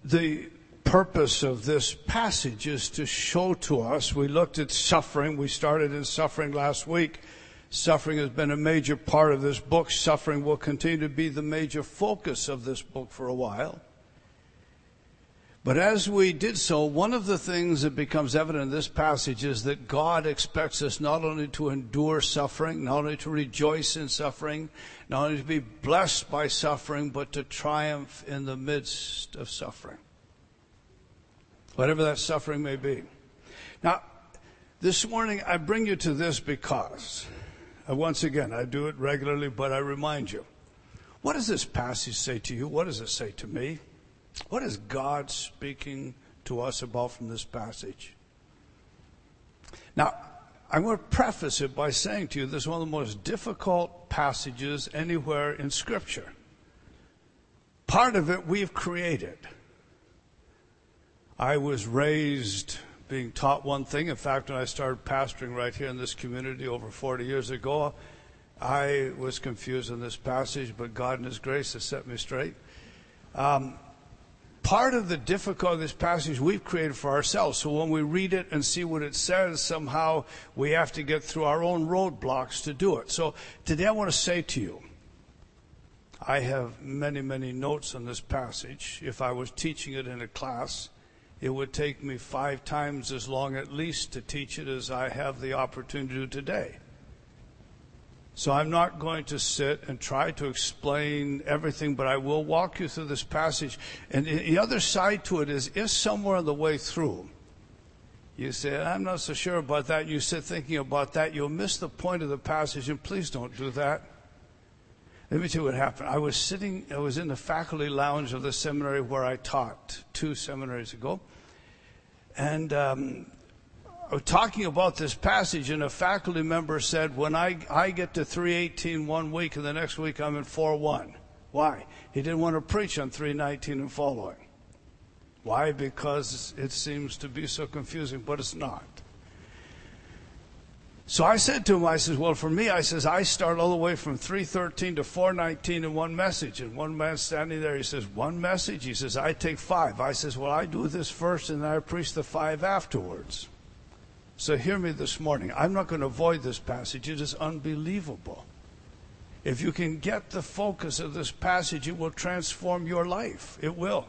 The purpose of this passage is to show to us, we looked at suffering. We started in suffering last week. Suffering has been a major part of this book. Suffering will continue to be the major focus of this book for a while. But as we did so, one of the things that becomes evident in this passage is that God expects us not only to endure suffering, not only to rejoice in suffering, not only to be blessed by suffering, but to triumph in the midst of suffering. Whatever that suffering may be. Now, this morning I bring you to this because, once again, I do it regularly, but I remind you, what does this passage say to you? What does it say to me? What is God speaking to us about from this passage? Now, I'm going to preface it by saying to you, this is one of the most difficult passages anywhere in Scripture. Part of it we've created. I was raised being taught one thing. In fact, when I started pastoring right here in this community over 40 years ago, I was confused in this passage, but God in His grace has set me straight. Part of the difficulty of this passage we've created for ourselves. So when we read it and see what it says, somehow we have to get through our own roadblocks to do it. So today I want to say to you, I have many, many notes on this passage. If I was teaching it in a class, it would take me 5 times as long at least to teach it as I have the opportunity to do today. So I'm not going to sit and try to explain everything, but I will walk you through this passage. And the other side to it is, if somewhere on the way through you say, I'm not so sure about that, you sit thinking about that, you'll miss the point of the passage, and please don't do that. Let me tell you what happened. I was in the faculty lounge of the seminary where I taught 2 seminaries ago. And I was talking about this passage, and a faculty member said, when I get to 3:18 one week, and the next week I'm in 4:1. Why? He didn't want to preach on 3:19 and following. Why? Because it seems to be so confusing, but it's not. So I said to him, I says, well, for me, I start all the way from 3:13 to 4:19 in one message. And one man standing there, he says, one message? He says, I take 5. I says, well, I do this first, and then I preach the 5 afterwards. So hear me this morning. I'm not going to avoid this passage. It is unbelievable. If you can get the focus of this passage, it will transform your life. It will.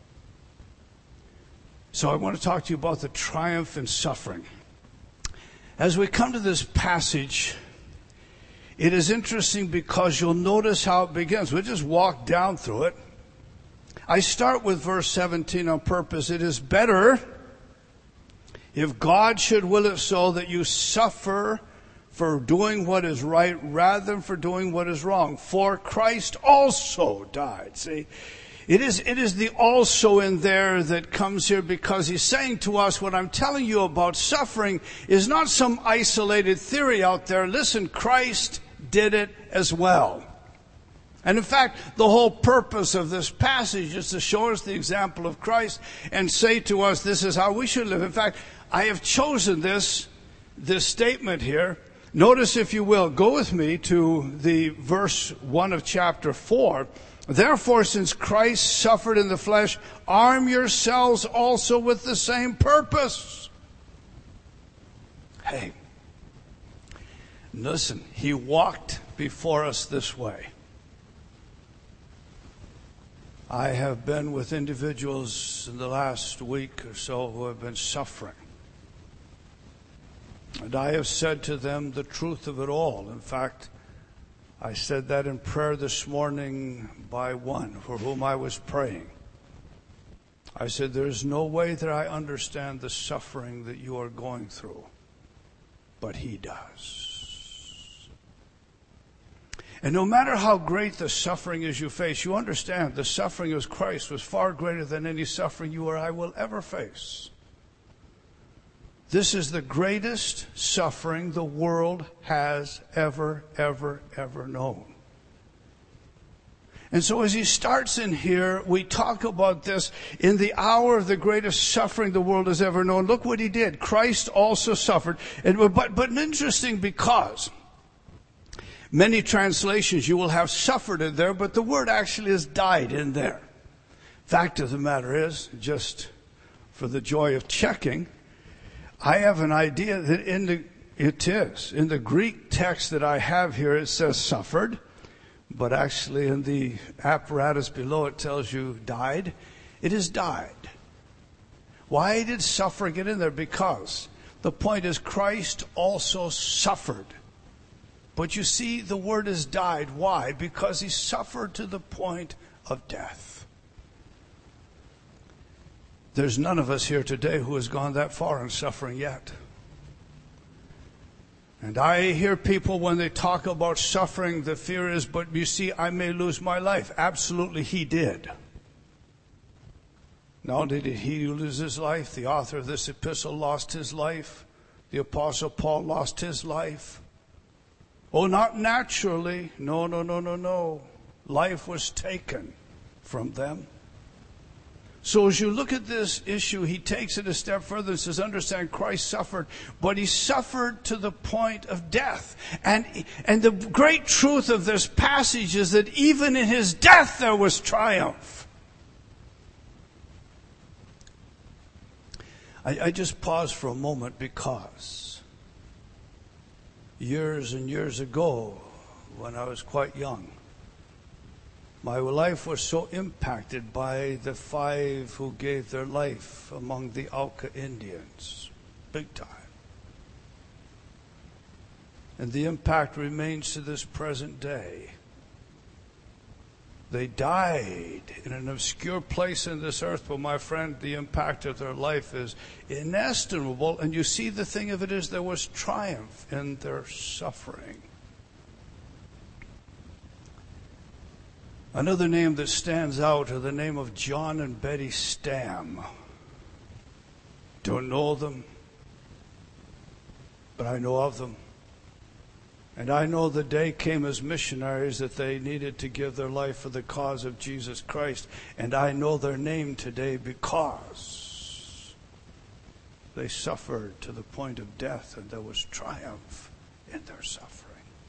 So I want to talk to you about the triumph in suffering. As we come to this passage, it is interesting because you'll notice how it begins. We'll just walk down through it. I start with verse 17 on purpose. It is better, if God should will it so, that you suffer for doing what is right rather than for doing what is wrong. For Christ also died. See, it is the also in there that comes here, because he's saying to us, what I'm telling you about suffering is not some isolated theory out there. Listen, Christ did it as well. And in fact, the whole purpose of this passage is to show us the example of Christ and say to us, this is how we should live. In fact, I have chosen this statement here. Notice, if you will, go with me to the verse 1 of chapter 4. Therefore, since Christ suffered in the flesh, arm yourselves also with the same purpose. Hey, listen, he walked before us this way. I have been with individuals in the last week or so who have been suffering. And I have said to them the truth of it all. In fact, I said that in prayer this morning by one for whom I was praying. I said, there's no way that I understand the suffering that you are going through, but he does. And no matter how great the suffering is you face, you understand the suffering of Christ was far greater than any suffering you or I will ever face. This is the greatest suffering the world has ever known. And so as he starts in here, we talk about this in the hour of the greatest suffering the world has ever known. Look what he did. Christ also suffered. But interesting, because many translations you will have suffered in there, but the word actually is died in there. Fact of the matter is, just for the joy of checking, I have an idea that in the Greek text that I have here, it says suffered, but actually in the apparatus below it tells you died. It is died. Why did suffer get in there? Because the point is Christ also suffered. But you see, the word is died. Why? Because he suffered to the point of death. There's none of us here today who has gone that far in suffering yet. And I hear people when they talk about suffering, the fear is, but you see, I may lose my life. Absolutely, he did. Not only did he lose his life, the author of this epistle lost his life. The Apostle Paul lost his life. Oh, not naturally. No. Life was taken from them. So as you look at this issue, he takes it a step further and says, understand Christ suffered, but he suffered to the point of death. And the great truth of this passage is that even in his death there was triumph. I just pause for a moment because years and years ago, when I was quite young, my life was so impacted by the 5 who gave their life among the Auca Indians, big time. And the impact remains to this present day. They died in an obscure place in this earth, but my friend, the impact of their life is inestimable. And you see, the thing of it is there was triumph in their suffering. Another name that stands out is the name of John and Betty Stam. Don't know them, but I know of them. And I know the day came as missionaries that they needed to give their life for the cause of Jesus Christ. And I know their name today because they suffered to the point of death, and there was triumph in their suffering.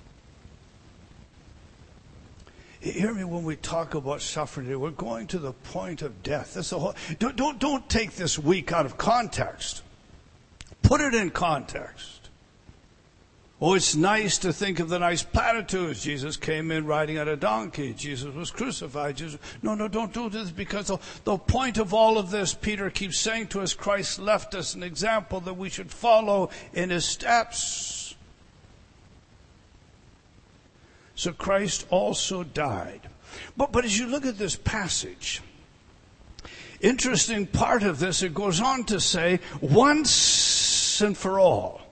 Hear me when we talk about suffering today. We're going to the point of death. That's the whole. Don't take this week out of context. Put it in context. Oh, it's nice to think of the nice platitudes. Jesus came in riding on a donkey. Jesus was crucified. No, don't do this, because the point of all of this, Peter keeps saying to us, Christ left us an example that we should follow in his steps. So Christ also died. But as you look at this passage, interesting part of this, it goes on to say, once and for all.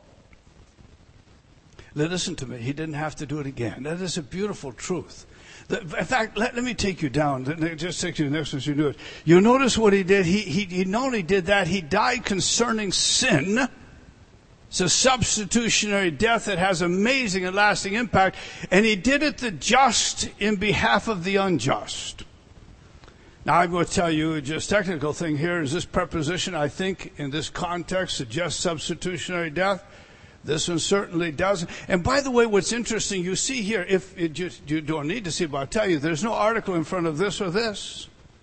Listen to me. He didn't have to do it again. That is a beautiful truth. In fact, let me take you down. Just take you to the next one so you do it. You notice what he did. He not only did that, he died concerning sin. It's a substitutionary death that has amazing and lasting impact. And he did it the just in behalf of the unjust. Now, I'm going to tell you just technical thing here is this preposition, I think, in this context, suggests substitutionary death. This one certainly doesn't. And by the way, what's interesting, you see here, you don't need to see, but I'll tell you, there's no article in front of this or this.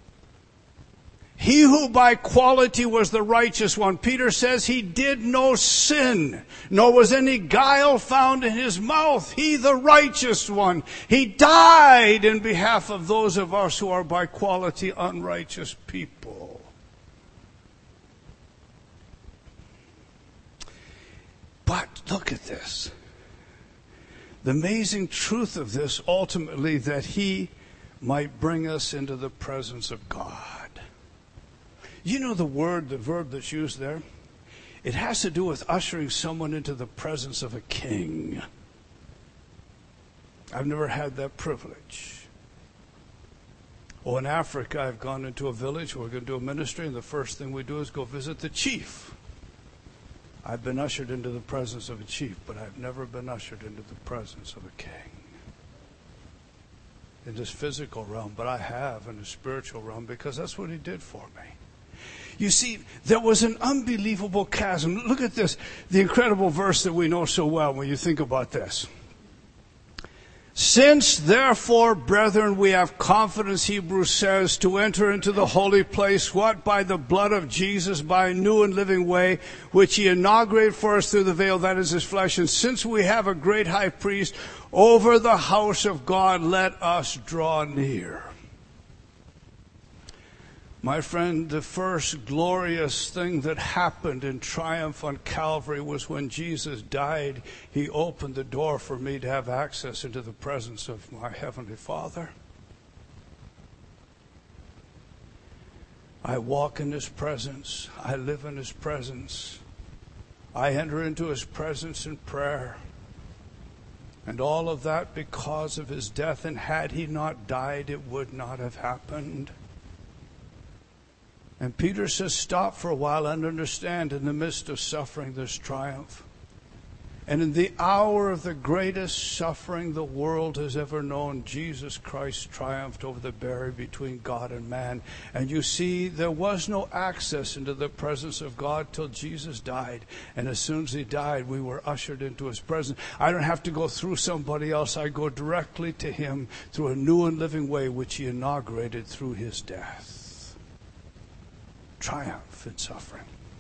He who by quality was the righteous one, Peter says he did no sin, nor was any guile found in his mouth. He, the righteous one, he died in behalf of those of us who are by quality unrighteous people. But look at this. The amazing truth of this, ultimately, that he might bring us into the presence of God. You know the verb that's used there? It has to do with ushering someone into the presence of a king. I've never had that privilege. Oh, in Africa, I've gone into a village where we're going to do a ministry, and the first thing we do is go visit the chief. I've been ushered into the presence of a chief, but I've never been ushered into the presence of a king. In this physical realm, but I have in the spiritual realm, because that's what he did for me. You see, there was an unbelievable chasm. Look at this, the incredible verse that we know so well when you think about this. Since, therefore, brethren, we have confidence, Hebrews says, to enter into the holy place, what? By the blood of Jesus, by a new and living way, which he inaugurated for us through the veil, that is his flesh. And since we have a great high priest over the house of God, let us draw near. My friend, the first glorious thing that happened in triumph on Calvary was when Jesus died. He opened the door for me to have access into the presence of my Heavenly Father. I walk in his presence. I live in his presence. I enter into his presence in prayer. And all of that because of his death. And had he not died, it would not have happened. And Peter says, stop for a while and understand, in the midst of suffering, there's triumph. And in the hour of the greatest suffering the world has ever known, Jesus Christ triumphed over the barrier between God and man. And you see, there was no access into the presence of God till Jesus died. And as soon as he died, we were ushered into his presence. I don't have to go through somebody else. I go directly to him through a new and living way, which he inaugurated through his death. Triumph in suffering.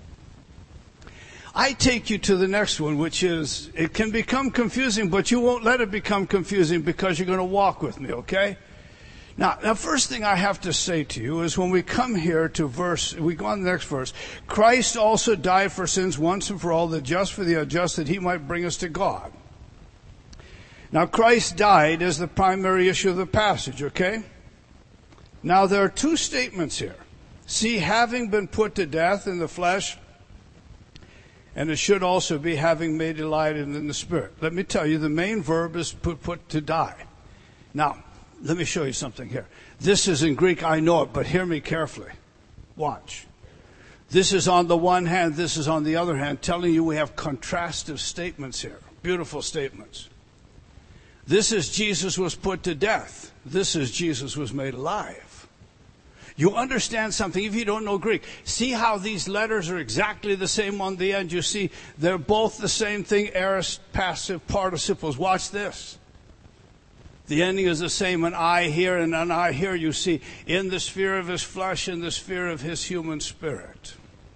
I take you to the next one, which is, it can become confusing, but you won't let it become confusing because you're going to walk with me, okay? Now, first thing I have to say to you is when we come here to we go on the next verse. Christ also died for sins once and for all, the just for the unjust, that he might bring us to God. Now, Christ died as the primary issue of the passage, okay? Now, there are two statements here. See, having been put to death in the flesh, and it should also be having made alive in the spirit. Let me tell you, the main verb is put to die. Now, let me show you something here. This is in Greek, I know it, but hear me carefully. Watch. This is on the one hand, this is on the other hand, telling you we have contrastive statements here. Beautiful statements. This is Jesus was put to death. This is Jesus was made alive. You understand something if you don't know Greek. See how these letters are exactly the same on the end. You see, they're both the same thing, aorist, passive participles. Watch this. The ending is the same, an I here and an I here, you see, in the sphere of his flesh, in the sphere of his human spirit.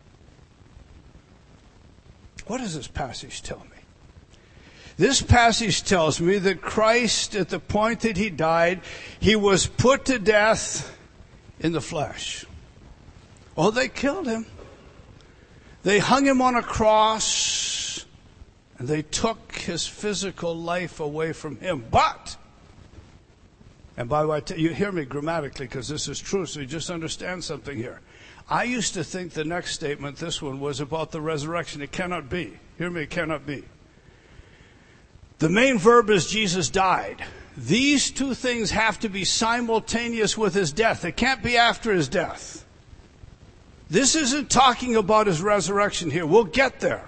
What does this passage tell me? This passage tells me that Christ, at the point that he died, he was put to death in the flesh. Oh, they killed him. They hung him on a cross, and they took his physical life away from him. But, and by the way, you hear me grammatically because this is true, so you just understand something here. I used to think the next statement, this one, was about the resurrection. It cannot be. Hear me, it cannot be. The main verb is Jesus died. These two things have to be simultaneous with his death. It can't be after his death. This isn't talking about his resurrection here. We'll get there.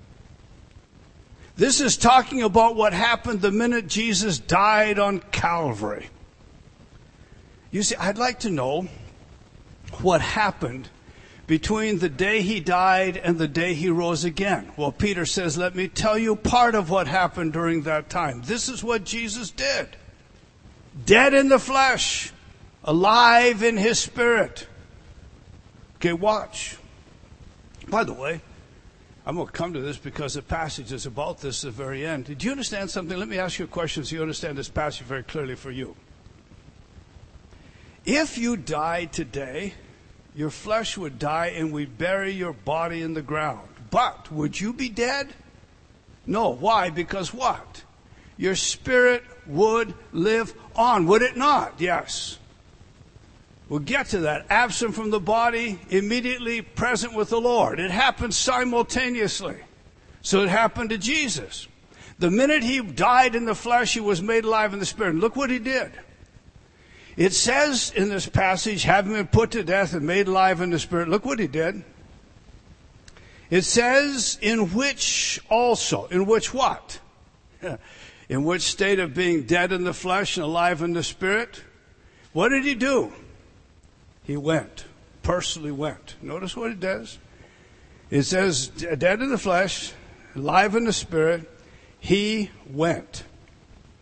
This is talking about what happened the minute Jesus died on Calvary. You see, I'd like to know what happened between the day he died and the day he rose again. Well, Peter says, let me tell you part of what happened during that time. This is what Jesus did. Dead in the flesh, alive in his spirit. Okay, watch. By the way, I'm going to come to this because the passage is about this at the very end. Did you understand something? Let me ask you a question so you understand this passage very clearly for you. If you died today, your flesh would die and we'd bury your body in the ground. But would you be dead? No. Why? Because what? Your spirit would live on, would it not? Yes. We'll get to that. Absent from the body, immediately present with the Lord. It happened simultaneously. So it happened to Jesus. The minute he died in the flesh, he was made alive in the spirit. And look what he did. It says in this passage, having been put to death and made alive in the spirit. Look what he did. It says, in which also. In which what? In which state of being dead in the flesh and alive in the spirit? What did he do? He went. Personally went. Notice what it does. It says, dead in the flesh, alive in the spirit. He went.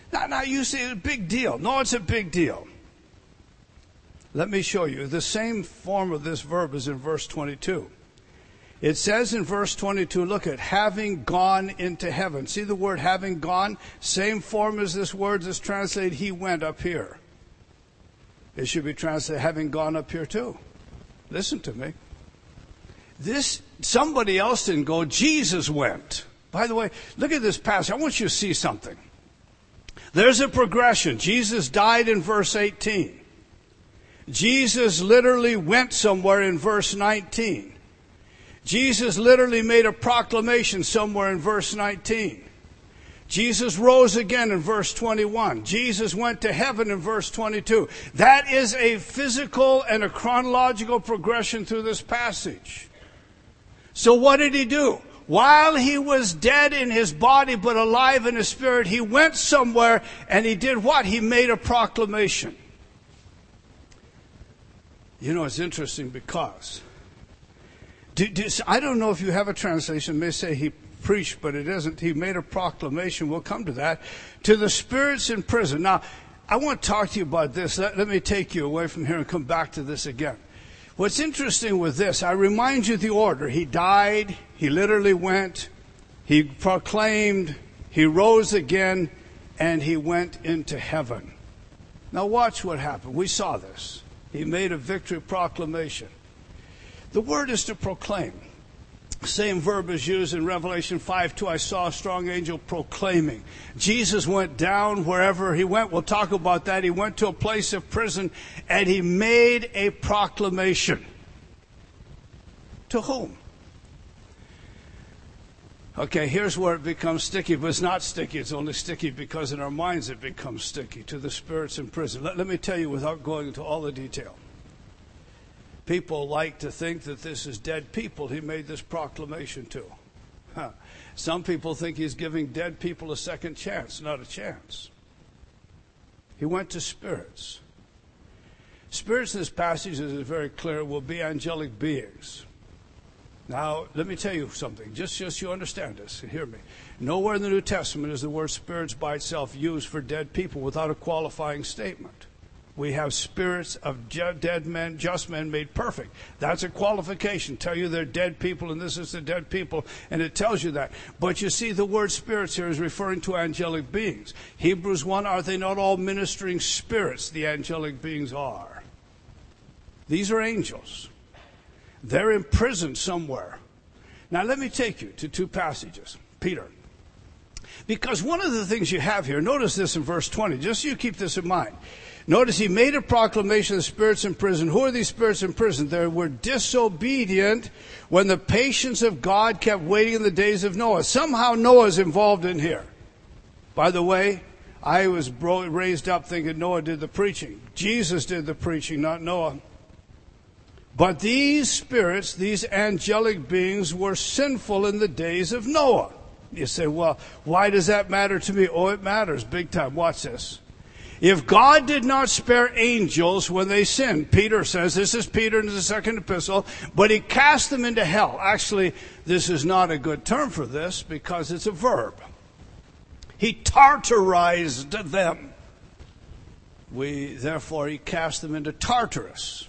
Now you say it's a big deal. No, it's a big deal. Let me show you. The same form of this verb is in verse 22. It says in verse 22, look at having gone into heaven. See the word having gone? Same form as this word is translated, he went up here. It should be translated having gone up here too. Listen to me. Somebody else didn't go, Jesus went. By the way, look at this passage. I want you to see something. There's a progression. Jesus died in verse 18. Jesus literally went somewhere in verse 19. Jesus literally made a proclamation somewhere in verse 19. Jesus rose again in verse 21. Jesus went to heaven in verse 22. That is a physical and a chronological progression through this passage. So what did he do? While he was dead in his body but alive in his spirit, he went somewhere and he did what? He made a proclamation. You know, it's interesting because I don't know if you have a translation. It may say he preached, but it isn't. He made a proclamation. We'll come to that. To the spirits in prison. Now, I want to talk to you about this. Let me take you away from here and come back to this again. What's interesting with this, I remind you the order. He died. He literally went. He proclaimed. He rose again. And he went into heaven. Now watch what happened. We saw this. He made a victory proclamation. The word is to proclaim. Same verb is used in Revelation 5:2. I saw a strong angel proclaiming. Jesus went down wherever he went. We'll talk about that. He went to a place of prison and he made a proclamation. To whom? Okay, here's where it becomes sticky, but it's not sticky. It's only sticky because in our minds it becomes sticky. To the spirits in prison. Let me tell you without going into all the detail. People like to think that this is dead people he made this proclamation to. Some people think he's giving dead people a second chance. Not a chance. He went to spirits. Spirits in this passage, as is very clear, will be angelic beings. Now, let me tell you something. Just you understand this. Hear me. Nowhere in the New Testament is the word spirits by itself used for dead people without a qualifying statement. We have spirits of dead men, just men made perfect. That's a qualification. Tell you they're dead people and this is the dead people, and it tells you that. But you see, the word spirits here is referring to angelic beings. Hebrews 1, are they not all ministering spirits? The angelic beings are. These are angels. They're imprisoned somewhere. Now let me take you to two passages. Peter. Because one of the things you have here, notice this in verse 20, just so you keep this in mind. Notice he made a proclamation of the spirits in prison. Who are these spirits in prison? They were disobedient when the patience of God kept waiting in the days of Noah. Somehow Noah's involved in here. By the way, I was raised up thinking Noah did the preaching. Jesus did the preaching, not Noah. But these spirits, these angelic beings, were sinful in the days of Noah. You say, well, why does that matter to me? Oh, it matters big time. Watch this. If God did not spare angels when they sinned, Peter says, this is Peter in the second epistle, but he cast them into hell. Actually, this is not a good term for this because it's a verb. He tartarized them. Therefore, he cast them into Tartarus.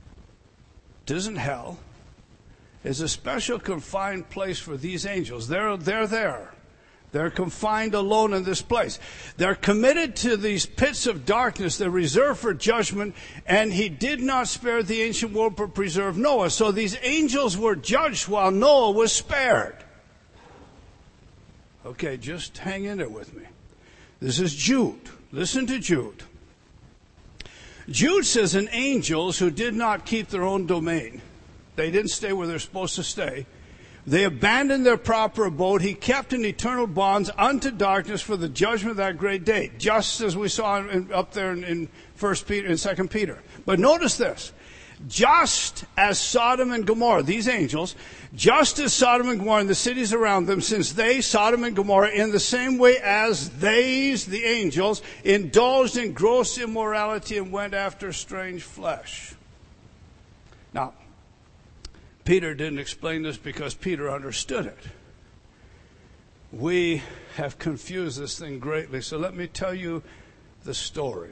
It isn't hell. It's a special confined place for these angels. They're there. They're confined alone in this place. They're committed to these pits of darkness. They're reserved for judgment. And he did not spare the ancient world but preserved Noah. So these angels were judged while Noah was spared. Okay, just hang in there with me. This is Jude. Listen to Jude. Jude says, and angels who did not keep their own domain. They didn't stay where they're supposed to stay. They abandoned their proper abode. He kept in eternal bonds unto darkness for the judgment of that great day. Just as we saw up there in 1 Peter and 2 Peter. But notice this. Just as Sodom and Gomorrah, these angels, just as Sodom and Gomorrah and the cities around them, since they, Sodom and Gomorrah, in the same way as they, the angels, indulged in gross immorality and went after strange flesh. Now, Peter didn't explain this because Peter understood it. we have confused this thing greatly. So let me tell you the story.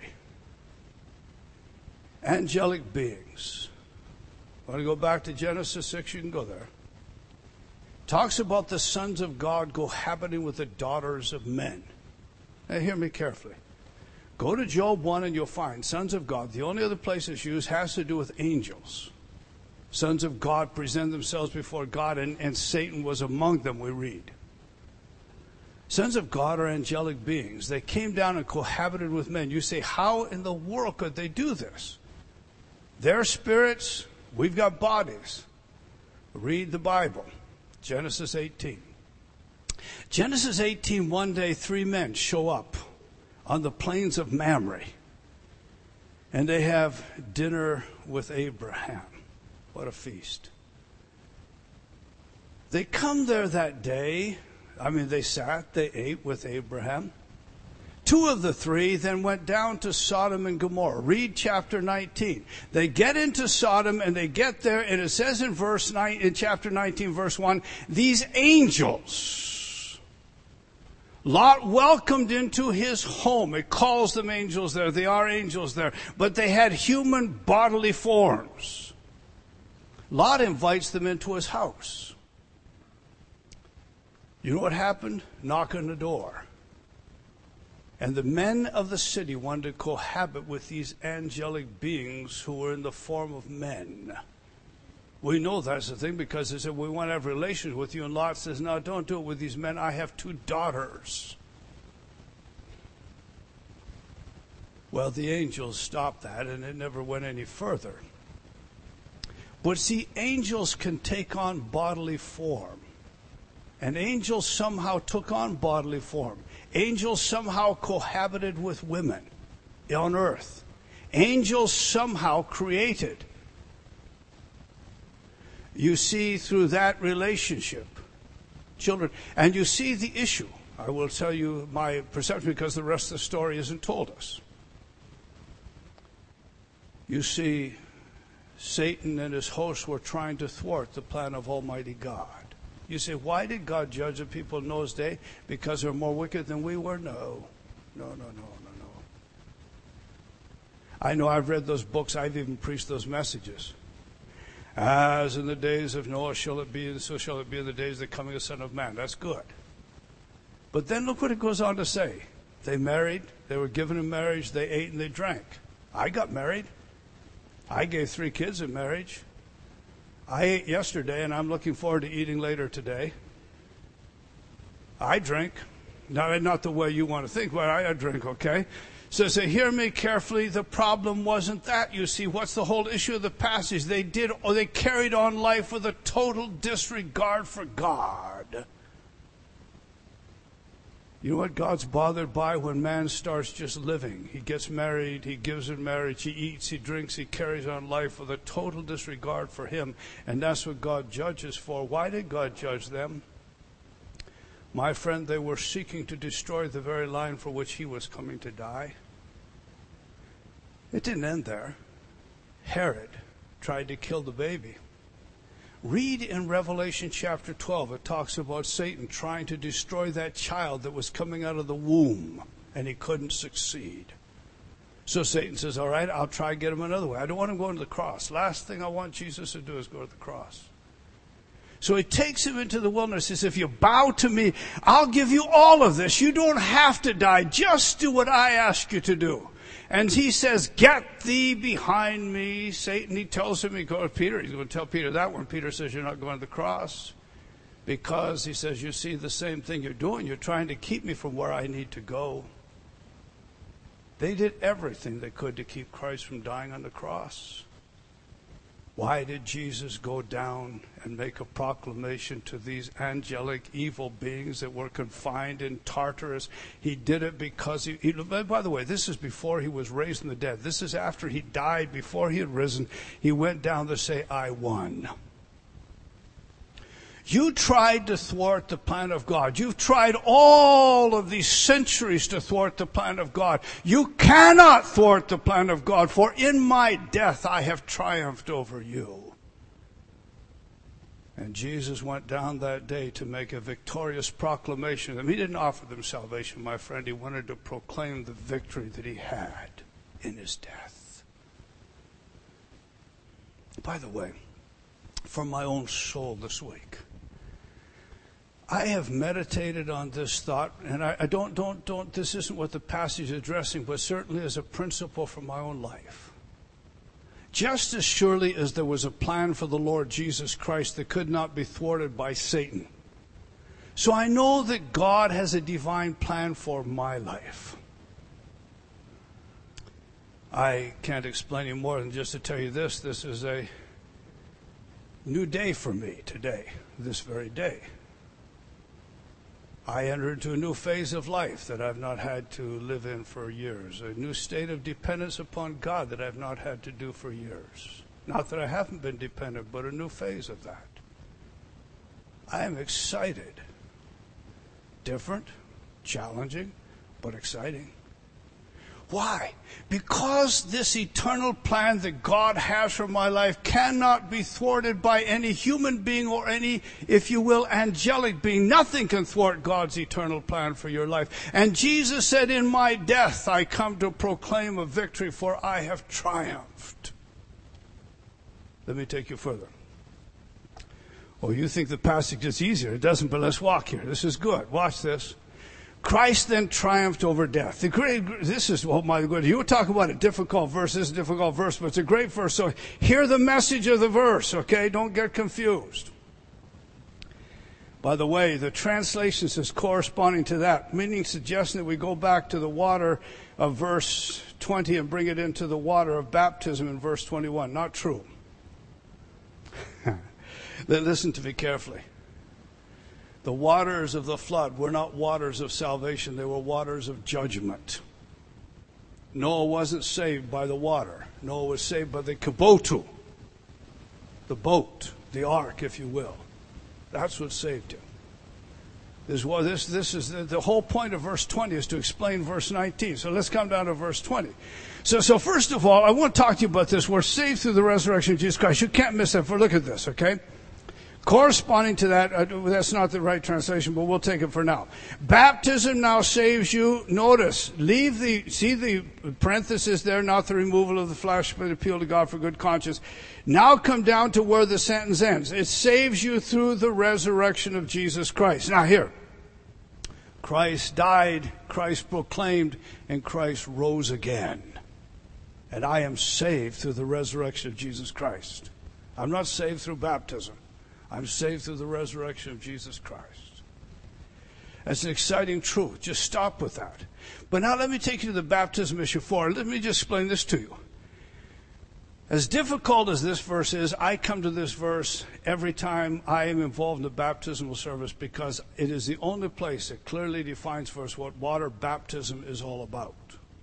Angelic beings. Want to go back to Genesis 6? You can go there. Talks about the sons of God cohabiting with the daughters of men. Now hear me carefully. Go to Job 1 and you'll find sons of God. The only other place it's used has to do with angels. Sons of God present themselves before God, and Satan was among them, we read. Sons of God are angelic beings. They came down and cohabited with men. You say, how in the world could they do this? They're spirits, we've got bodies. Read the Bible. Genesis 18. Genesis 18, one day 3 men show up on the plains of Mamre. And they have dinner with Abraham. What a feast. They come there that day. They ate with Abraham. 2 of the 3 then went down to Sodom and Gomorrah. Read chapter 19. They get into Sodom and they get there, and it says in chapter 19, verse 1, these angels, Lot welcomed into his home. It calls them angels there. They are angels there. But they had human bodily forms. Lot invites them into his house. You know what happened? Knock on the door. And the men of the city wanted to cohabit with these angelic beings who were in the form of men. We know that's the thing because they said, we want to have relations with you. And Lot says, no, don't do it with these men. I have 2 daughters. Well, the angels stopped that, and it never went any further. But see, angels can take on bodily form. And angels somehow took on bodily form. Angels somehow cohabited with women on earth. Angels somehow created. You see through that relationship, children, and you see the issue. I will tell you my perception because the rest of the story isn't told us. You see, Satan and his hosts were trying to thwart the plan of Almighty God. You say, why did God judge the people in Noah's day? Because they're more wicked than we were? No. I know I've read those books. I've even preached those messages. As in the days of Noah shall it be, and so shall it be in the days of the coming of the Son of Man. That's good. But then look what it goes on to say. They married. They were given in marriage. They ate and they drank. I got married. I gave 3 kids in marriage. I ate yesterday, and I'm looking forward to eating later today. I drink. Not the way you want to think, but I drink, okay? So hear me carefully. The problem wasn't that, you see. What's the whole issue of the passage? They carried on life with a total disregard for God. You know what God's bothered by when man starts just living? He gets married, he gives in marriage, he eats, he drinks, he carries on life with a total disregard for him. And that's what God judges for. Why did God judge them? My friend, they were seeking to destroy the very line for which he was coming to die. It didn't end there. Herod tried to kill the baby. Read in Revelation chapter 12. It talks about Satan trying to destroy that child that was coming out of the womb, and he couldn't succeed. So Satan says, all right, I'll try to get him another way. I don't want him going to the cross. Last thing I want Jesus to do is go to the cross. So he takes him into the wilderness. He says, if you bow to me, I'll give you all of this. You don't have to die. Just do what I ask you to do. And he says, get thee behind me, Satan. He tells him, he goes to Peter. He's going to tell Peter that when Peter says, you're not going to the cross. Because he says, you see the same thing you're doing. You're trying to keep me from where I need to go. They did everything they could to keep Christ from dying on the cross. Why did Jesus go down and make a proclamation to these angelic evil beings that were confined in Tartarus? He did it because by the way, this is before he was raised from the dead. This is after he died, before he had risen. He went down to say, I won. You tried to thwart the plan of God. You've tried all of these centuries to thwart the plan of God. You cannot thwart the plan of God, for in my death I have triumphed over you. And Jesus went down that day to make a victorious proclamation. He didn't offer them salvation, my friend. He wanted to proclaim the victory that he had in his death. By the way, for my own soul this week, I have meditated on this thought, and I don't, this isn't what the passage is addressing, but certainly as a principle for my own life. Just as surely as there was a plan for the Lord Jesus Christ that could not be thwarted by Satan, so I know that God has a divine plan for my life. I can't explain any more than just to tell you this. This is a new day for me today, this very day. I enter into a new phase of life that I've not had to live in for years, a new state of dependence upon God that I've not had to do for years. Not that I haven't been dependent, but a new phase of that. I am excited. Different, challenging, but exciting. Why? Because this eternal plan that God has for my life cannot be thwarted by any human being or any, if you will, angelic being. Nothing can thwart God's eternal plan for your life. And Jesus said, in my death I come to proclaim a victory, for I have triumphed. Let me take you further. Oh, you think the passage is easier. It doesn't, but let's walk here. This is good. Watch this. Christ then triumphed over death. This is, oh my goodness, you were talking about a difficult verse. This is a difficult verse, but it's a great verse. So hear the message of the verse, okay? Don't get confused. By the way, the translation says corresponding to that, meaning suggesting that we go back to the water of verse 20 and bring it into the water of baptism in verse 21. Not true. Listen to me carefully. The waters of the flood were not waters of salvation. They were waters of judgment. Noah wasn't saved by the water. Noah was saved by the kabotu, the boat, the ark, if you will. That's what saved him. This is the whole point of verse 20 is to explain verse 19. So let's come down to verse 20. So first of all, I want to talk to you about this. We're saved through the resurrection of Jesus Christ. You can't miss that. Look at this, okay? Corresponding to that, that's not the right translation, but we'll take it for now. Baptism now saves you. Notice, see the parenthesis there, not the removal of the flesh, but appeal to God for good conscience. Now come down to where the sentence ends. It saves you through the resurrection of Jesus Christ. Now here, Christ died, Christ proclaimed, and Christ rose again. And I am saved through the resurrection of Jesus Christ. I'm not saved through baptism. I'm saved through the resurrection of Jesus Christ. That's an exciting truth. Just stop with that. But now let me take you to the baptism issue forward. Let me just explain this to you. As difficult as this verse is, I come to this verse every time I am involved in the baptismal service because it is the only place that clearly defines for us what water baptism is all about.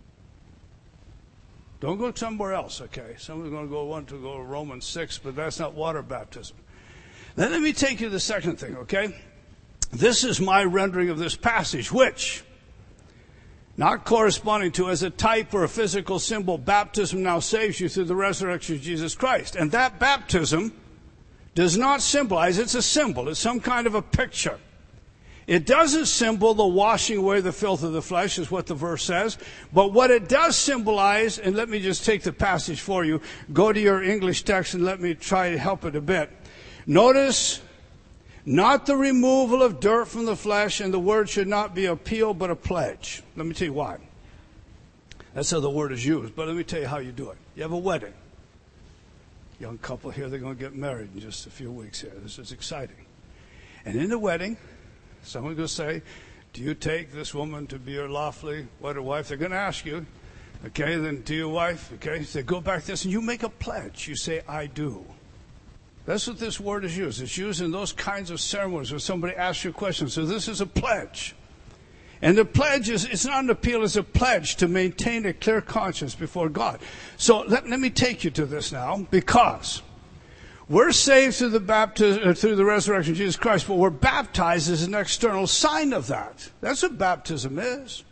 Don't go somewhere else, okay? Someone's going to want to go to Romans 6, but that's not water baptism. Then let me take you to the second thing, okay? This is my rendering of this passage, which, not corresponding to as a type or a physical symbol, baptism now saves you through the resurrection of Jesus Christ. And that baptism does not symbolize, it's a symbol, it's some kind of a picture. It doesn't symbol the washing away the filth of the flesh, is what the verse says. But what it does symbolize, and let me just take the passage for you, go to your English text and let me try to help it a bit. Notice, not the removal of dirt from the flesh, and the word should not be appeal, but a pledge. Let me tell you why. That's how the word is used, but let me tell you how you do it. You have a wedding. Young couple here, they're going to get married in just a few weeks here. This is exciting. And in the wedding, someone's going to say, do you take this woman to be your lawfully wedded wife? They're going to ask you, okay, then to your wife, okay? You say, go back to this, and you make a pledge. You say, I do. That's what this word is used. It's used in those kinds of ceremonies where somebody asks you a question. So this is a pledge. And the pledge it's not an appeal, it's a pledge to maintain a clear conscience before God. So let me take you to this now, because we're saved through the baptism, through the resurrection of Jesus Christ, but we're baptized as an external sign of that. That's what baptism is.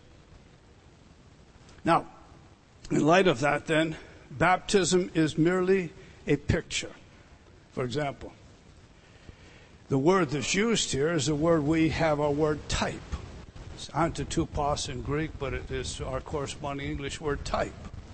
Now, in light of that then, baptism is merely a picture. For example, The word that's used here is the word we have our word type. It's antitupos in Greek, but it is our corresponding English word type.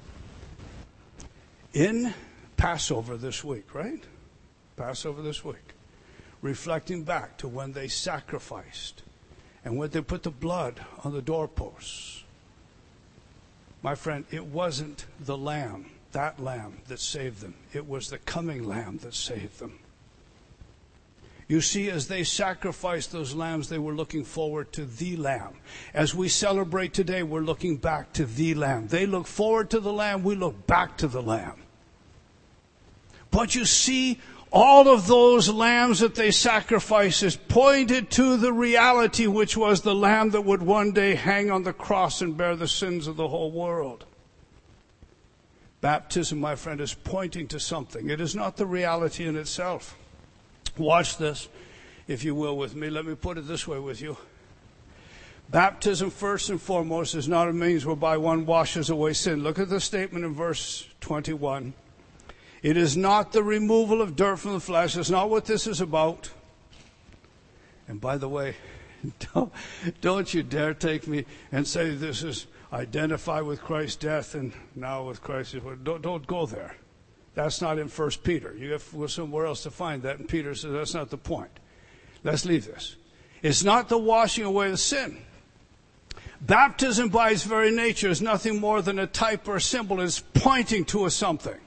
In Passover this week, right? Passover this week. Reflecting back to when they sacrificed and when they put the blood on the doorposts. My friend, it wasn't the lamb, that lamb, that saved them. It was the coming lamb that saved them. You see, as they sacrificed those lambs, they were looking forward to the lamb. As we celebrate today, we're looking back to the lamb. They look forward to the lamb, we look back to the lamb. But you see, all of those lambs that they sacrificed pointed to the reality, which was the lamb that would one day hang on the cross and bear the sins of the whole world. Baptism, my friend, is pointing to something. It is not the reality in itself. Watch this, if you will, with me. Let me put it this way with you. Baptism, first and foremost, is not a means whereby one washes away sin. Look at the statement in verse 21. It is not the removal of dirt from the flesh. It's not what this is about. And by the way, don't you dare take me and say this is identify with Christ's death and now with Christ's. Don't go there. That's not in 1 Peter. You have to go somewhere else to find that. And Peter says that's not the point. Let's leave this. It's not the washing away of sin. Baptism by its very nature is nothing more than a type or a symbol. It's pointing to something.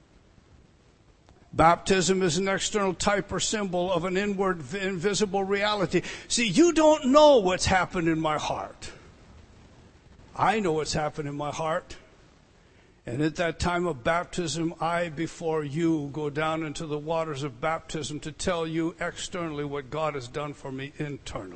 Baptism is an external type or symbol of an inward, invisible reality. See, you don't know what's happened in my heart. I know what's happened in my heart. And at that time of baptism, I, before you, go down into the waters of baptism to tell you externally what God has done for me internally.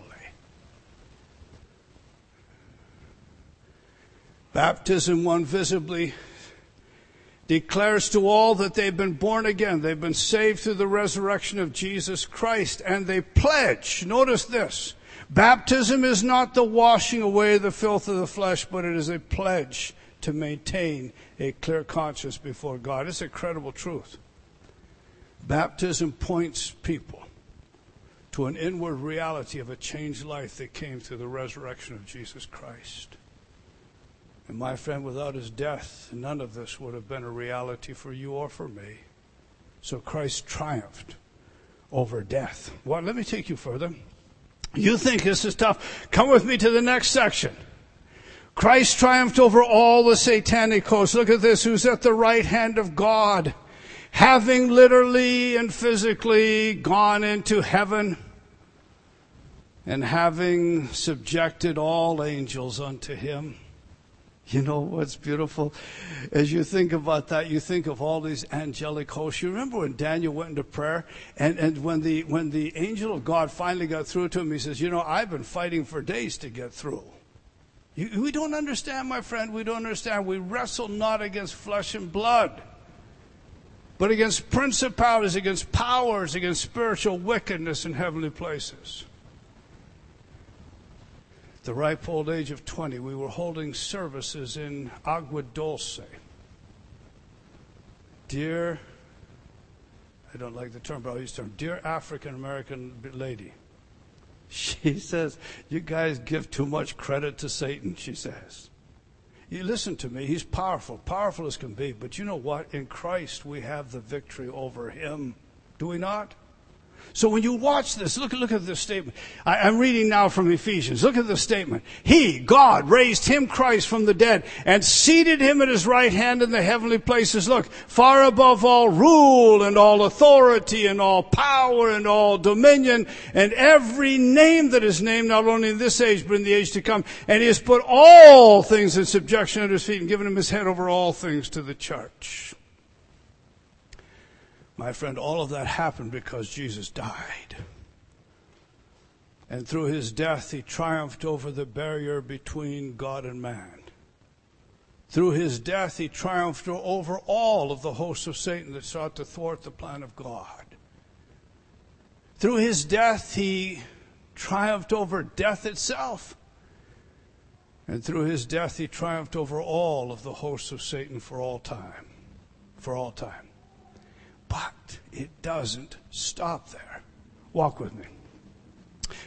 Baptism, one visibly declares to all that they've been born again. They've been saved through the resurrection of Jesus Christ. And they pledge, notice this, baptism is not the washing away of the filth of the flesh, but it is a pledge to maintain a clear conscience before God. It's a credible truth. Baptism points people to an inward reality of a changed life that came through the resurrection of Jesus Christ. And my friend, without his death, none of this would have been a reality for you or for me. So Christ triumphed over death. Well, let me take you further. You think this is tough? Come with me to the next section. Christ triumphed over all the satanic hosts. Look at this, who's at the right hand of God, having literally and physically gone into heaven and having subjected all angels unto him. You know what's beautiful? As you think about that, you think of all these angelic hosts. You remember when Daniel went into prayer, and when the angel of God finally got through to him, he says, I've been fighting for days to get through. We don't understand, my friend. We don't understand. We wrestle not against flesh and blood, but against principalities, against powers, against spiritual wickedness in heavenly places. At the ripe old age of 20, we were holding services in Agua Dulce. Dear, I don't like the term, but I'll use the term, dear African-American lady. She says, you guys give too much credit to Satan, she says. You listen to me, he's powerful as can be. But you know what? In Christ we have the victory over him. Do we not? So when you watch this, look at this statement. I'm reading now from Ephesians. Look at this statement. He, God, raised him, Christ, from the dead and seated him at his right hand in the heavenly places. Look, far above all rule and all authority and all power and all dominion and every name that is named, not only in this age but in the age to come. And he has put all things in subjection under his feet and given him his head over all things to the church. My friend, all of that happened because Jesus died. And through his death, he triumphed over the barrier between God and man. Through his death, he triumphed over all of the hosts of Satan that sought to thwart the plan of God. Through his death, he triumphed over death itself. And through his death, he triumphed over all of the hosts of Satan for all time. For all time. But it doesn't stop there. Walk with me.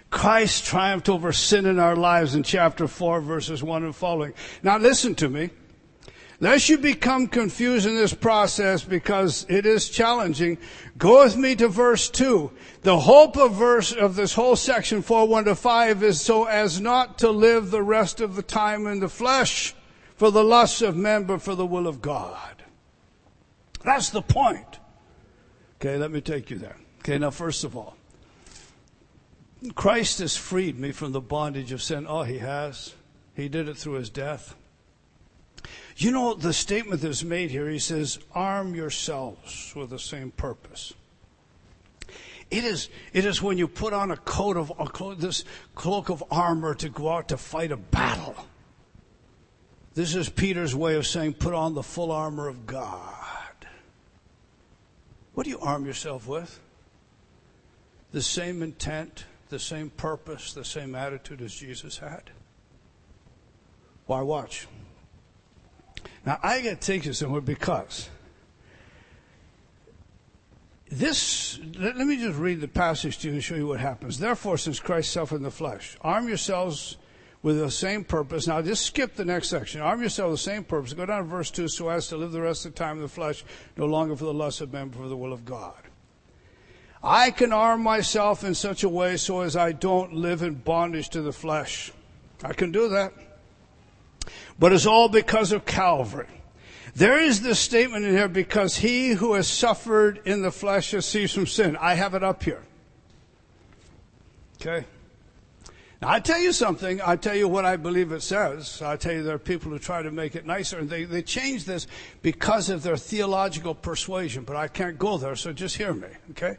Christ triumphed over sin in our lives in chapter 4, verses 1 and following. Now listen to me. Lest you become confused in this process, because it is challenging, go with me to verse 2. The hope of this whole section 4, 1 to 5 is so as not to live the rest of the time in the flesh for the lusts of men, but for the will of God. That's the point. Okay, let me take you there. Okay, now first of all, Christ has freed me from the bondage of sin. Oh, he has. He did it through his death. You know, the statement that's made here, he says, arm yourselves with the same purpose. It is when you put on this cloak of armor to go out to fight a battle. This is Peter's way of saying, put on the full armor of God. What do you arm yourself with? The same intent, the same purpose, the same attitude as Jesus had. Why, watch. Now, I got to take you somewhere because let me just read the passage to you and show you what happens. Therefore, since Christ suffered in the flesh, arm yourselves with the same purpose. Now, just skip the next section. Arm yourselves with the same purpose. Go down to verse 2, so as to live the rest of the time in the flesh, no longer for the lust of men, but for the will of God. I can arm myself in such a way so as I don't live in bondage to the flesh. I can do that. But it's all because of Calvary. There is this statement in here, because he who has suffered in the flesh has ceased from sin. I have it up here. Okay? Now, I tell you something. I tell you what I believe it says. I tell you there are people who try to make it nicer, and they change this because of their theological persuasion, but I can't go there, so just hear me, okay?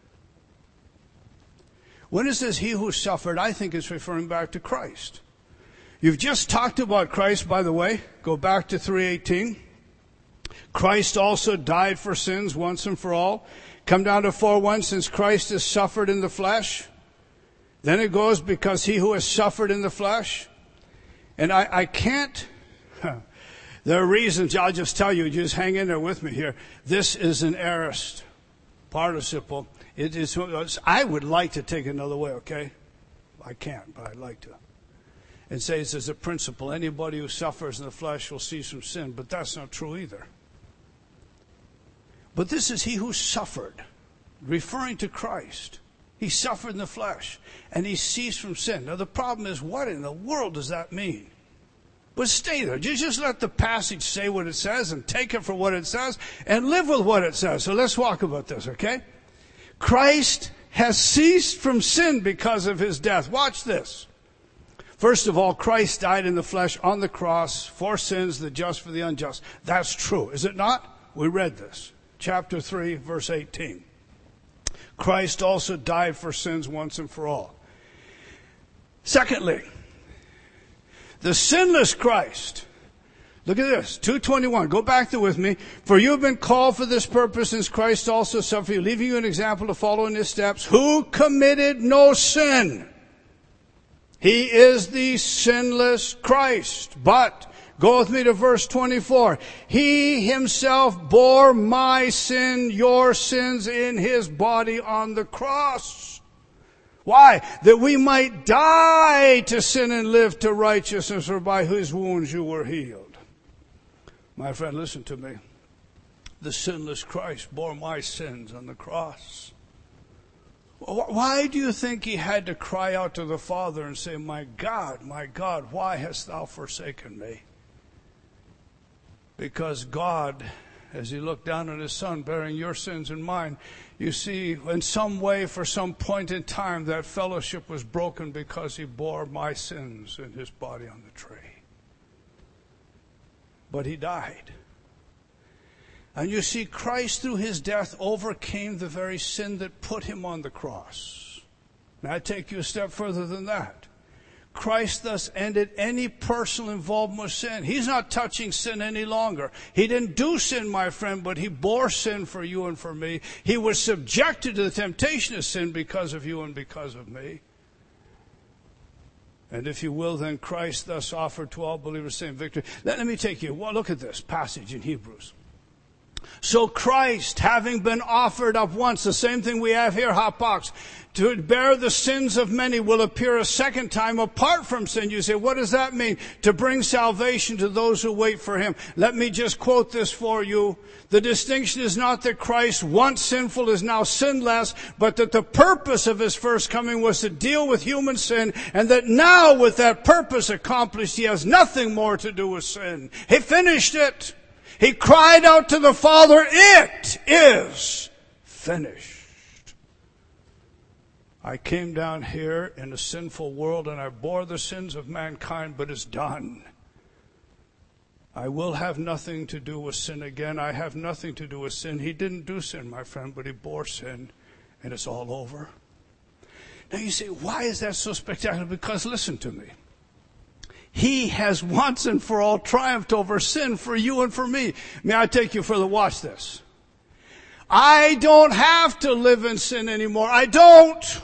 When it says he who suffered, I think it's referring back to Christ. You've just talked about Christ, by the way. Go back to 3:18. Christ also died for sins once and for all. Come down to 4:1, since Christ has suffered in the flesh. Then it goes, because he who has suffered in the flesh. And I can't, there are reasons, I'll just tell you, just hang in there with me here. This is an aorist participle. It is, I would like to take another way, okay? I can't, but I'd like to. And say it's as a principle, anybody who suffers in the flesh will cease from sin, but that's not true either. But this is he who suffered, referring to Christ. He suffered in the flesh, and he ceased from sin. Now the problem is, what in the world does that mean? But stay there. Just let the passage say what it says, and take it for what it says, and live with what it says. So let's walk about this, okay? Christ has ceased from sin because of his death. Watch this. First of all, Christ died in the flesh on the cross for sins, the just for the unjust. That's true, is it not? We read this. Chapter 3, verse 18. Christ also died for sins once and for all. Secondly, the sinless Christ. Look at this, 2:21. Go back there with me. For you have been called for this purpose, since Christ also suffered you, leaving you an example to follow in his steps, who committed no sin. He is the sinless Christ. But, go with me to verse 24. He himself bore my sin, your sins, in his body on the cross. Why? That we might die to sin and live to righteousness, for by his wounds you were healed. My friend, listen to me. The sinless Christ bore my sins on the cross. Why do you think he had to cry out to the Father and say, my God, why hast thou forsaken me? Because God, as he looked down on his Son, bearing your sins and mine, you see, in some way, for some point in time, that fellowship was broken because he bore my sins in his body on the tree. But he died. And you see, Christ through his death overcame the very sin that put him on the cross. Now I take you a step further than that. Christ thus ended any personal involvement with sin. He's not touching sin any longer. He didn't do sin, my friend, but he bore sin for you and for me. He was subjected to the temptation of sin because of you and because of me. And if you will, then Christ thus offered to all believers the same victory. Let me take you, well, look at this passage in Hebrews. So Christ, having been offered up once, the same thing we have here, hapax, to bear the sins of many, will appear a second time apart from sin. You say, what does that mean? To bring salvation to those who wait for him. Let me just quote this for you. The distinction is not that Christ, once sinful, is now sinless, but that the purpose of his first coming was to deal with human sin, and that now, with that purpose accomplished, he has nothing more to do with sin. He finished it. He cried out to the Father, it is finished. I came down here in a sinful world and I bore the sins of mankind, but it's done. I will have nothing to do with sin again. I have nothing to do with sin. He didn't do sin, my friend, but he bore sin, and it's all over. Now you say, why is that so spectacular? Because listen to me. He has once and for all triumphed over sin for you and for me. May I take you further? Watch this. I don't have to live in sin anymore. I don't.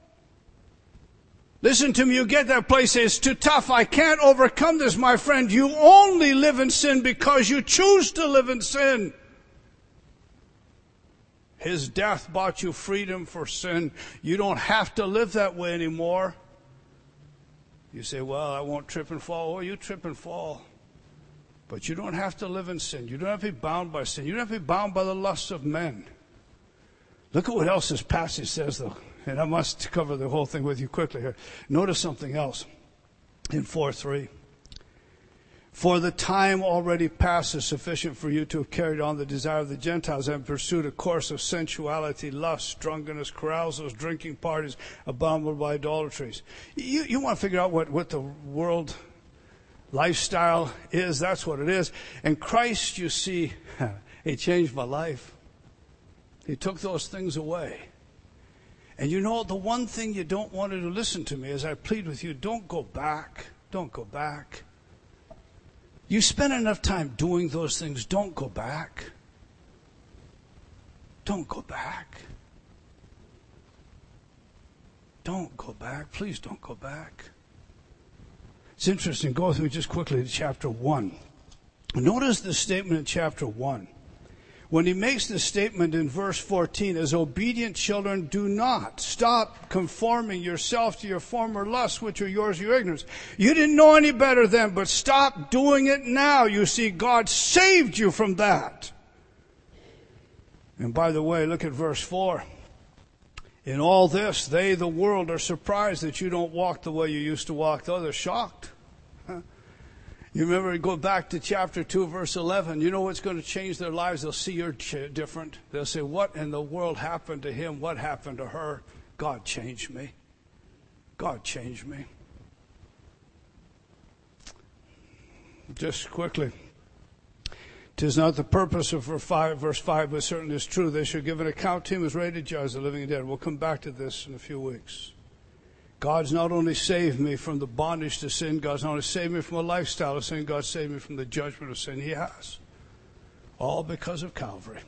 Listen to me. You get that place. It's too tough. I can't overcome this, my friend. You only live in sin because you choose to live in sin. His death bought you freedom for sin. You don't have to live that way anymore. You say, well, I won't trip and fall. Oh, you trip and fall. But you don't have to live in sin. You don't have to be bound by sin. You don't have to be bound by the lusts of men. Look at what else this passage says, though. And I must cover the whole thing with you quickly here. Notice something else in 4:3. For the time already past is sufficient for you to have carried on the desire of the Gentiles and pursued a course of sensuality, lust, drunkenness, carousals, drinking parties, abominable idolatries. You want to figure out what the world lifestyle is. That's what it is. And Christ, you see, he changed my life. He took those things away. And you know, the one thing you don't want to do, listen to me as I plead with you, don't go back. Don't go back. You spend enough time doing those things. Don't go back. Don't go back. Don't go back. Please don't go back. It's interesting. Go with me just quickly to chapter 1. Notice the statement in chapter 1. When he makes the statement in verse 14, as obedient children, do not stop conforming yourself to your former lusts, which are yours, your ignorance. You didn't know any better then, but stop doing it now. You see, God saved you from that. And by the way, look at verse 4. In all this, they, the world, are surprised that you don't walk the way you used to walk. Though they're shocked. You remember, go back to chapter 2, verse 11. You know what's going to change their lives? They'll see you're different. They'll say, what in the world happened to him? What happened to her? God changed me. God changed me. Just quickly. 'Tis not the purpose of verse 5, but certainly is true. They shall give an account to him as ready to judge the living and dead. We'll come back to this in a few weeks. God's not only saved me from the bondage to sin, God's not only saved me from a lifestyle of sin, God saved me from the judgment of sin. He has. All because of Calvary.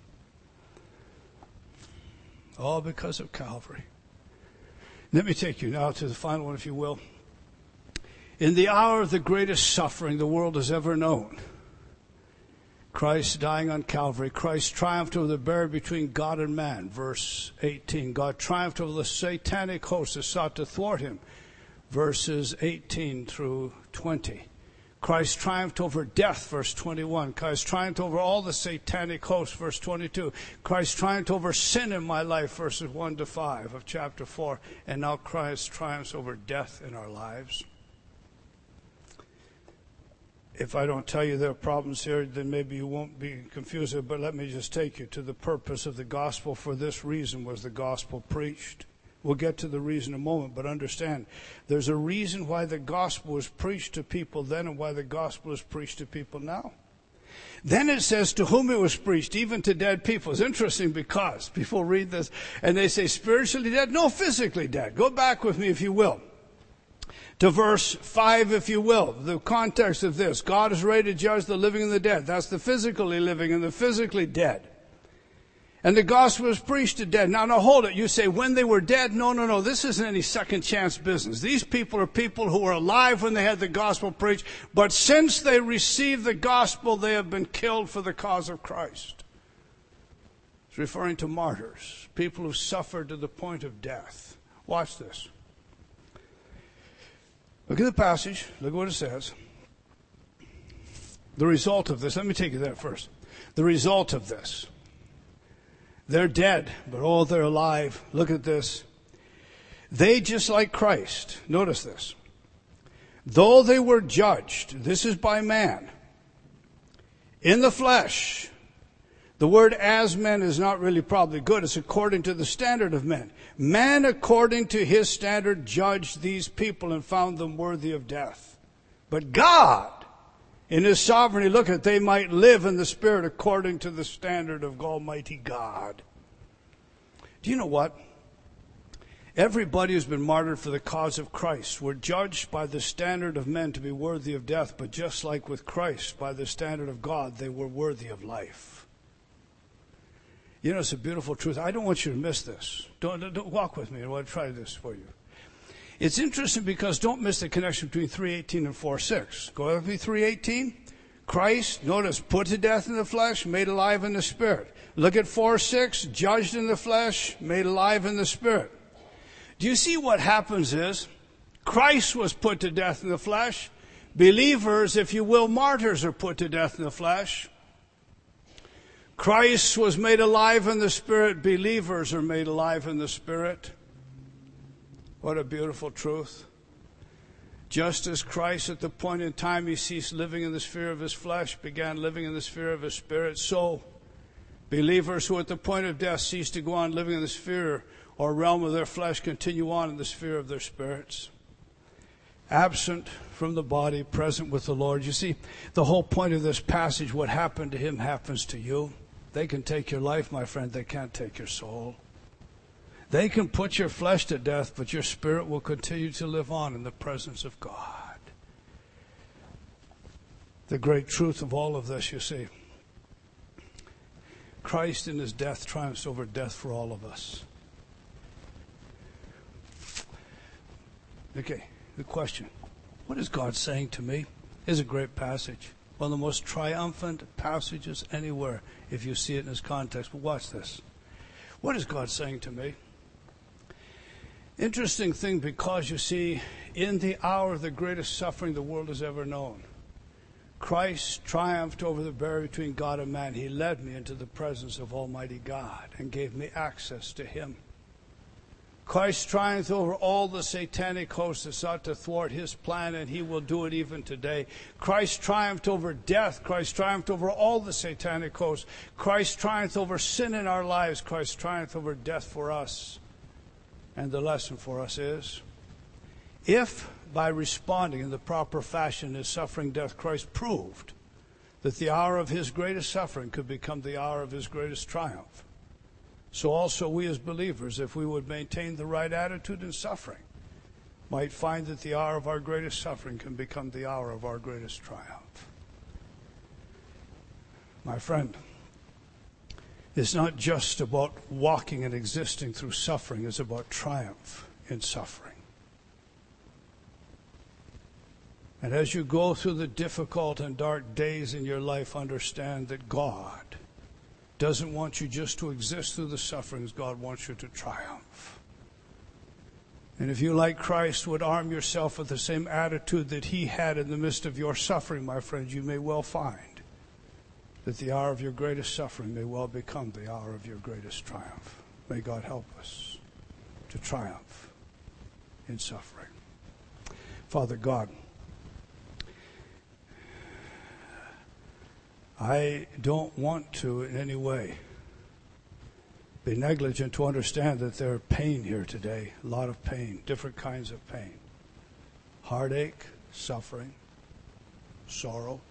All because of Calvary. Let me take you now to the final one, if you will. In the hour of the greatest suffering the world has ever known, Christ dying on Calvary, Christ triumphed over the barrier between God and man, verse 18. God triumphed over the satanic host that sought to thwart him, verses 18 through 20. Christ triumphed over death, verse 21. Christ triumphed over all the satanic hosts, verse 22. Christ triumphed over sin in my life, verses 1 to 5 of chapter 4. And now Christ triumphs over death in our lives. If I don't tell you there are problems here, then maybe you won't be confused. But let me just take you to the purpose of the gospel. For this reason was the gospel preached. We'll get to the reason in a moment, but understand, there's a reason why the gospel was preached to people then and why the gospel is preached to people now. Then it says to whom it was preached, even to dead people. It's interesting because people read this and they say spiritually dead, no, physically dead. Go back with me if you will. To verse 5, if you will, the context of this. God is ready to judge the living and the dead. That's the physically living and the physically dead. And the gospel was preached to dead. Now hold it. You say, when they were dead? No. This isn't any second chance business. These people are people who were alive when they had the gospel preached. But since they received the gospel, they have been killed for the cause of Christ. It's referring to martyrs, people who suffered to the point of death. Watch this. Look at the passage. Look at what it says. The result of this. Let me take you there first. The result of this. They're dead, but they're alive. Look at this. They, just like Christ, notice this. Though they were judged, this is by man, in the flesh. The word as men is not really probably good. It's according to the standard of men. Man, according to his standard, judged these people and found them worthy of death. But God, in his sovereignty, look at it, they might live in the Spirit according to the standard of Almighty God. Do you know what? Everybody who's been martyred for the cause of Christ were judged by the standard of men to be worthy of death, but just like with Christ, by the standard of God, they were worthy of life. You know, it's a beautiful truth. I don't want you to miss this. Don't walk with me. I want to try this for you. It's interesting because don't miss the connection between 3:18 and 4:6. Go with me, 3:18. Christ, notice, put to death in the flesh, made alive in the Spirit. Look at 4:6, judged in the flesh, made alive in the Spirit. Do you see what happens is, Christ was put to death in the flesh. Believers, if you will, martyrs are put to death in the flesh. Christ was made alive in the Spirit. Believers are made alive in the Spirit. What a beautiful truth. Just as Christ, at the point in time he ceased living in the sphere of his flesh, began living in the sphere of his Spirit, so believers who at the point of death cease to go on living in the sphere or realm of their flesh continue on in the sphere of their spirits. Absent from the body, present with the Lord. You see, the whole point of this passage, what happened to him happens to you. They can take your life, my friend. They can't take your soul. They can put your flesh to death, but your spirit will continue to live on in the presence of God. The great truth of all of this, you see. Christ in his death triumphs over death for all of us. Okay, the question. What is God saying to me? It's a great passage. One of the most triumphant passages anywhere if you see it in its context. But watch this. What is God saying to me? Interesting thing, because you see, in the hour of the greatest suffering the world has ever known, Christ triumphed over the barrier between God and man. He led me into the presence of Almighty God and gave me access to him. Christ triumphed over all the satanic hosts that sought to thwart his plan, and he will do it even today. Christ triumphed over death. Christ triumphed over all the satanic hosts. Christ triumphed over sin in our lives. Christ triumphed over death for us. And the lesson for us is, if by responding in the proper fashion to his suffering death, Christ proved that the hour of his greatest suffering could become the hour of his greatest triumph, so also we as believers, if we would maintain the right attitude in suffering, might find that the hour of our greatest suffering can become the hour of our greatest triumph. My friend, it's not just about walking and existing through suffering. It's about triumph in suffering. And as you go through the difficult and dark days in your life, understand that God doesn't want you just to exist through the sufferings. God wants you to triumph. And if you, like Christ, would arm yourself with the same attitude that he had in the midst of your suffering, my friends, you may well find that the hour of your greatest suffering may well become the hour of your greatest triumph. May God help us to triumph in suffering. Father God, I don't want to in any way be negligent to understand that there's pain here today, a lot of pain, different kinds of pain, heartache, suffering, sorrow.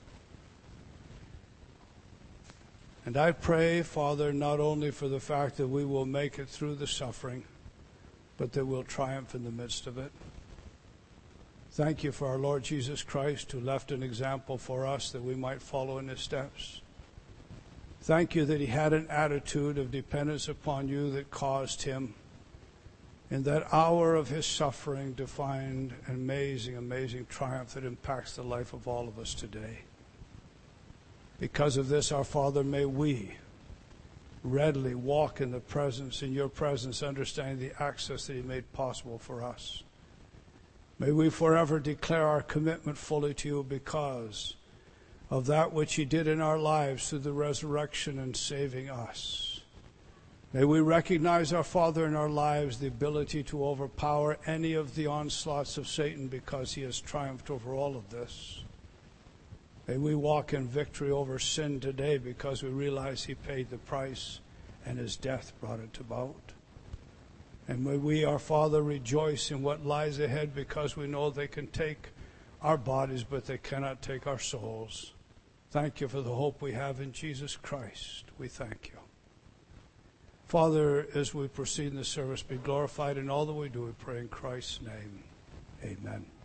And I pray, Father, not only for the fact that we will make it through the suffering, but that we'll triumph in the midst of it. Thank you for our Lord Jesus Christ, who left an example for us that we might follow in his steps. Thank you that he had an attitude of dependence upon you that caused him in that hour of his suffering to find an amazing, amazing triumph that impacts the life of all of us today. Because of this, our Father, may we readily walk in the presence, in your presence, understanding the access that he made possible for us. May we forever declare our commitment fully to you because of that which he did in our lives through the resurrection and saving us. May we recognize, our Father, in our lives the ability to overpower any of the onslaughts of Satan because he has triumphed over all of this. May we walk in victory over sin today because we realize he paid the price and his death brought it about. And may we, our Father, rejoice in what lies ahead because we know they can take our bodies, but they cannot take our souls. Thank you for the hope we have in Jesus Christ. We thank you. Father, as we proceed in the service, be glorified in all that we do. We pray in Christ's name. Amen.